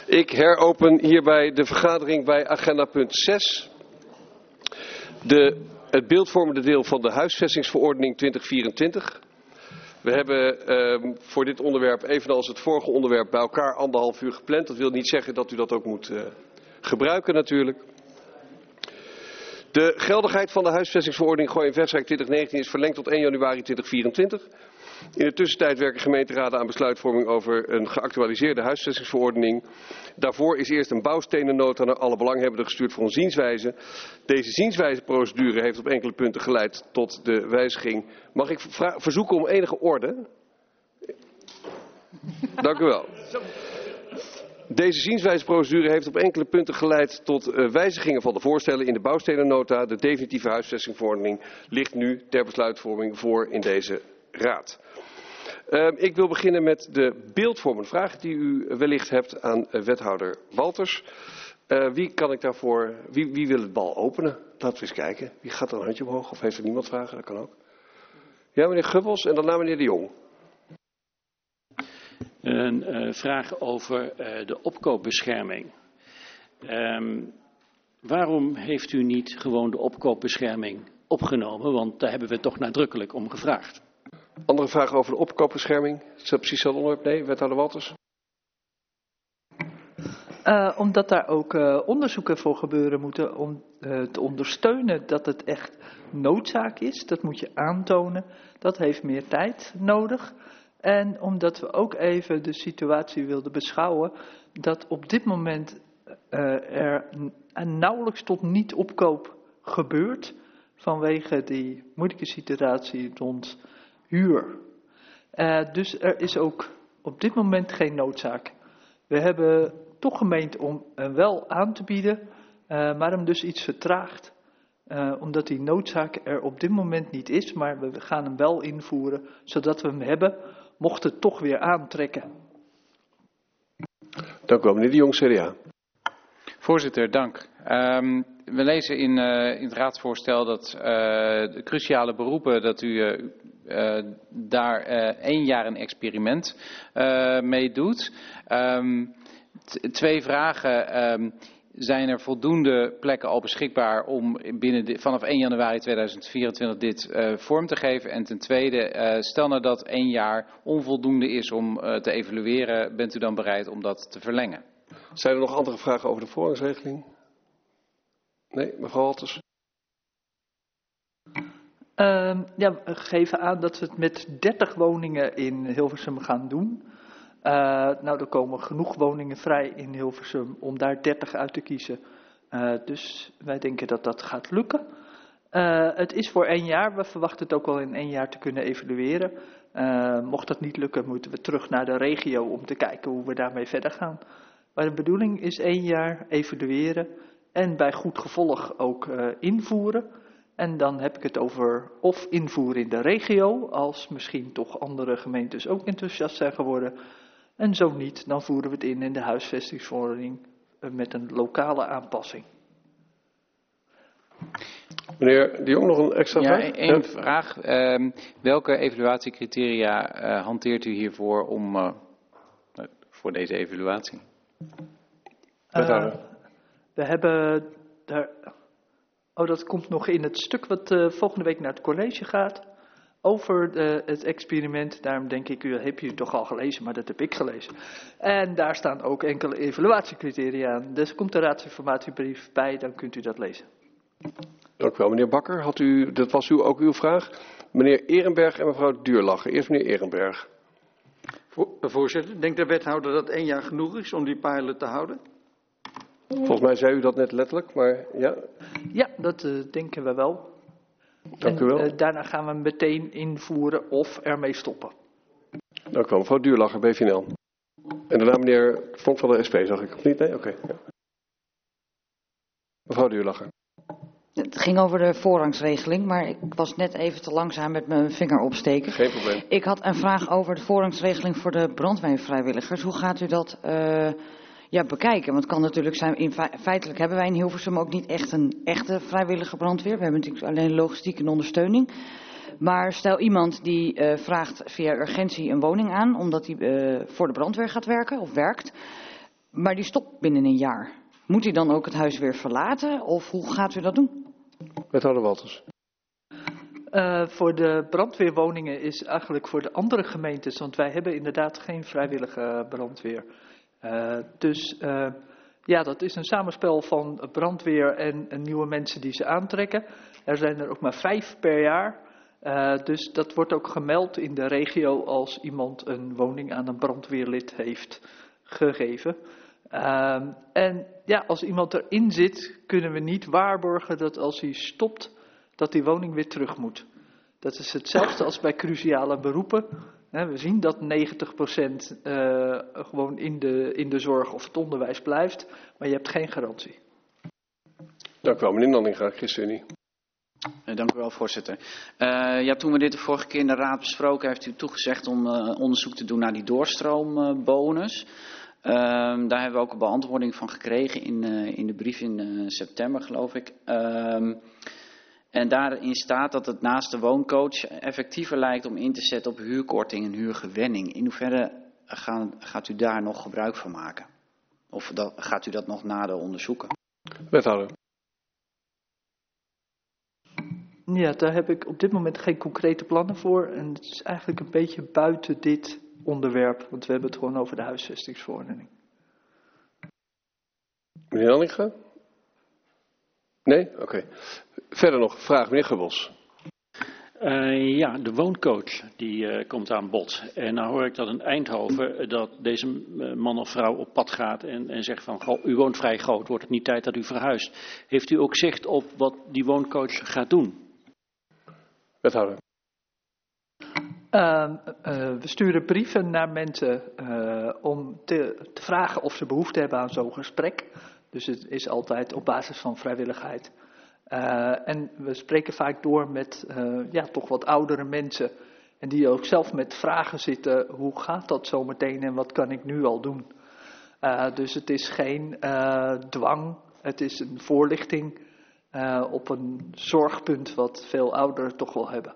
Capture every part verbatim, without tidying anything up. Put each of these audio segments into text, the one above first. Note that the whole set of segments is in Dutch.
Ik heropen hierbij de vergadering bij agenda punt zes. De, het beeldvormende deel van de huisvestingsverordening twintig vierentwintig. We hebben uh, voor dit onderwerp, evenals het vorige onderwerp, bij elkaar anderhalf uur gepland. Dat wil niet zeggen dat u dat ook moet uh, gebruiken natuurlijk. De geldigheid van de huisvestingsverordening Gooi en Versrijk twintig negentien is verlengd tot één januari tweeduizend vierentwintig. In de tussentijd werken gemeenteraden aan besluitvorming over een geactualiseerde huisvestingsverordening. Daarvoor is eerst een bouwstenennota naar alle belanghebbenden gestuurd voor een zienswijze. Deze zienswijzeprocedure heeft op enkele punten geleid tot de wijziging. Mag ik verzoeken om enige orde? Dank u wel. Deze zienswijzeprocedure heeft op enkele punten geleid tot uh, wijzigingen van de voorstellen in de bouwstenennota. De definitieve huisvestingsverordening ligt nu ter besluitvorming voor in deze raad. Uh, ik wil beginnen met de beeldvormende vraag die u wellicht hebt aan uh, wethouder Walters. Uh, wie kan ik daarvoor, wie, wie wil het bal openen? Laten we eens kijken. Wie gaat er een handje omhoog of heeft er niemand vragen? Dat kan ook. Ja, meneer Gubbels en daarna meneer De Jong. Een uh, vraag over uh, de opkoopbescherming. Um, waarom heeft u niet gewoon de opkoopbescherming opgenomen? Want daar hebben we toch nadrukkelijk om gevraagd. Andere vragen over de opkoopbescherming? Is dat precies hetzelfde onderwerp? Nee, wethouder Walters? Uh, omdat daar ook uh, onderzoeken voor gebeuren moeten om uh, te ondersteunen dat het echt noodzaak is. Dat moet je aantonen. Dat heeft meer tijd nodig. En omdat we ook even de situatie wilden beschouwen dat op dit moment uh, er nauwelijks tot niet opkoop gebeurt vanwege die moeilijke situatie rond huur. Uh, dus er is ook op dit moment geen noodzaak. We hebben toch gemeend om uh, wel aan te bieden, uh, maar hem dus iets vertraagd. Uh, omdat die noodzaak er op dit moment niet is, maar we gaan hem wel invoeren, zodat we hem hebben, mocht het toch weer aantrekken. Dank u wel, meneer De Jong, C D A. Voorzitter, dank. Um, we lezen in, uh, in het raadsvoorstel dat uh, de cruciale beroepen, dat u uh, uh, daar uh, één jaar een experiment uh, mee doet. Um, t- twee vragen. Um, Zijn er voldoende plekken al beschikbaar om binnen de, vanaf één januari tweeduizend vierentwintig dit uh, vorm te geven? En ten tweede, uh, stel nou dat één jaar onvoldoende is om uh, te evalueren, bent u dan bereid om dat te verlengen? Zijn er nog andere vragen over de voorrangsregeling? Nee, mevrouw Walters? Uh, ja, we geven aan dat we het met dertig woningen in Hilversum gaan doen. Uh, nou, er komen genoeg woningen vrij in Hilversum om daar dertig uit te kiezen. Uh, dus wij denken dat dat gaat lukken. Uh, het is voor één jaar. We verwachten het ook wel in één jaar te kunnen evalueren. Uh, mocht dat niet lukken, moeten we terug naar de regio om te kijken hoe we daarmee verder gaan. Maar de bedoeling is één jaar evalueren en bij goed gevolg ook uh, invoeren. En dan heb ik het over of invoeren in de regio, als misschien toch andere gemeentes ook enthousiast zijn geworden. En zo niet, dan voeren we het in in de huisvestingsverordening met een lokale aanpassing. Meneer De Jong, nog een extra vraag? Ja, één ja. vraag. Uh, welke evaluatiecriteria uh, hanteert u hiervoor om, uh, voor deze evaluatie? Uh, we hebben daar... Oh, dat komt nog in het stuk wat uh, volgende week naar het college gaat. Over de, het experiment, daarom denk ik, u heb je toch al gelezen, maar dat heb ik gelezen. En daar staan ook enkele evaluatiecriteria aan. Dus komt de raadsinformatiebrief bij, dan kunt u dat lezen. Dank u wel. Meneer Bakker, had u, dat was u ook uw vraag. Meneer Ehrenberg en mevrouw Duurlacher. Eerst meneer Ehrenberg. Voorzitter, denkt de wethouder dat één jaar genoeg is om die pilot te houden? Volgens mij zei u dat net letterlijk, maar ja. Ja, dat uh, denken we wel. Dank en, u wel. Uh, daarna gaan we hem meteen invoeren of ermee stoppen. Dank u wel. Mevrouw Duurlacher, B V N L. En daarna meneer Vonk van de S P, zag ik. Of niet? Nee? Oké. Okay. Ja. Mevrouw Duurlacher. Het ging over de voorrangsregeling, maar ik was net even te langzaam met mijn vinger opsteken. Geen probleem. Ik had een vraag over de voorrangsregeling voor de brandweervrijwilligers. Hoe gaat u dat uh, ja, bekijken? Want het kan natuurlijk zijn, in fe feitelijk hebben wij in Hilversum ook niet echt een echte vrijwillige brandweer. We hebben natuurlijk alleen logistiek en ondersteuning. Maar stel iemand die uh, vraagt via urgentie een woning aan, omdat hij uh, voor de brandweer gaat werken of werkt. Maar die stopt binnen een jaar. Moet hij dan ook het huis weer verlaten of hoe gaat u dat doen? Wethouder Walters. Uh, voor de brandweerwoningen is eigenlijk voor de andere gemeentes, want wij hebben inderdaad geen vrijwillige brandweer. Uh, dus uh, ja, dat is een samenspel van brandweer en, en nieuwe mensen die ze aantrekken. Er zijn er ook maar vijf per jaar. Uh, dus dat wordt ook gemeld in de regio als iemand een woning aan een brandweerlid heeft gegeven. Uh, en ja, als iemand erin zit, kunnen we niet waarborgen dat als hij stopt, dat die woning weer terug moet. Dat is hetzelfde als bij cruciale beroepen. We zien dat negentig procent uh, gewoon in de, in de zorg of het onderwijs blijft, maar je hebt geen garantie. Dank u wel, meneer Nanninga, ChristenUnie. Uh, dank u wel, voorzitter. Uh, ja, toen we dit de vorige keer in de raad besproken, heeft u toegezegd om uh, onderzoek te doen naar die doorstroombonus. Uh, daar hebben we ook een beantwoording van gekregen in, uh, in de brief in uh, september, geloof ik. Uh, En daarin staat dat het naast de wooncoach effectiever lijkt om in te zetten op huurkorting en huurgewenning. In hoeverre gaan, gaat u daar nog gebruik van maken? Of dat, gaat u dat nog nader onderzoeken? Wethouder. Ja, daar heb ik op dit moment geen concrete plannen voor. En het is eigenlijk een beetje buiten dit onderwerp, want we hebben het gewoon over de huisvestingsverordening. Meneer Nanninga? Nee? Oké. Okay. Verder nog vraag, meneer Gubbels. Uh, ja, de wooncoach die uh, komt aan bod. En nou hoor ik dat in Eindhoven uh, dat deze uh, man of vrouw op pad gaat en, en zegt van, goh, u woont vrij groot, wordt het niet tijd dat u verhuist? Heeft u ook zicht op wat die wooncoach gaat doen? Wethouder. Uh, uh, we sturen brieven naar mensen uh, om te, te vragen of ze behoefte hebben aan zo'n gesprek. Dus het is altijd op basis van vrijwilligheid. Uh, en we spreken vaak door met uh, ja, toch wat oudere mensen. En die ook zelf met vragen zitten. Hoe gaat dat zo meteen en wat kan ik nu al doen? Uh, dus het is geen uh, dwang. Het is een voorlichting uh, op een zorgpunt wat veel ouderen toch wel hebben.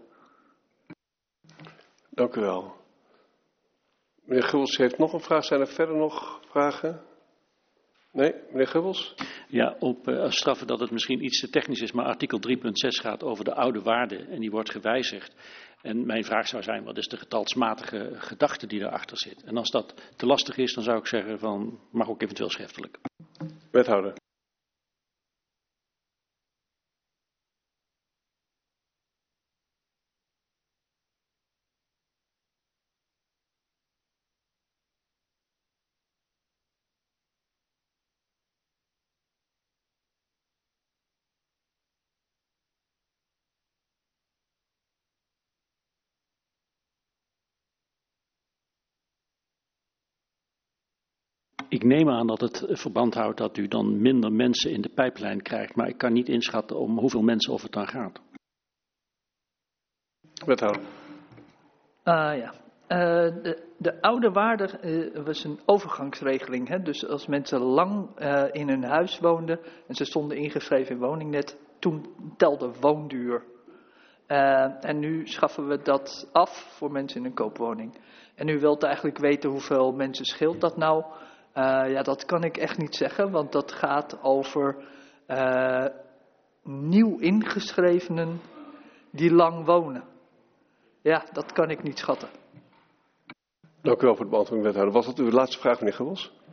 Dank u wel. Meneer Gubbels heeft nog een vraag. Zijn er verder nog vragen? Nee, meneer Gubbels? Ja, op uh, straffen dat het misschien iets te technisch is, maar artikel drie punt zes gaat over de oude waarde en die wordt gewijzigd. En mijn vraag zou zijn, wat is de getalsmatige gedachte die daarachter zit? En als dat te lastig is, dan zou ik zeggen van, mag ook eventueel schriftelijk. Wethouder. Ik neem aan dat het verband houdt dat u dan minder mensen in de pijplijn krijgt, maar ik kan niet inschatten om hoeveel mensen of het dan gaat. Wethouder. Uh, ja. Uh, de, de oude waarde uh, was een overgangsregeling. Hè? Dus als mensen lang uh, in hun huis woonden en ze stonden ingeschreven in woningnet, toen telde woonduur. Uh, en nu schaffen we dat af voor mensen in een koopwoning. En u wilt eigenlijk weten hoeveel mensen scheelt dat nou? Uh, ja, dat kan ik echt niet zeggen, want dat gaat over uh, nieuw ingeschrevenen die lang wonen. Ja, dat kan ik niet schatten. Dank u wel voor het beantwoorden, wethouder. Was dat uw laatste vraag, meneer Gubbels?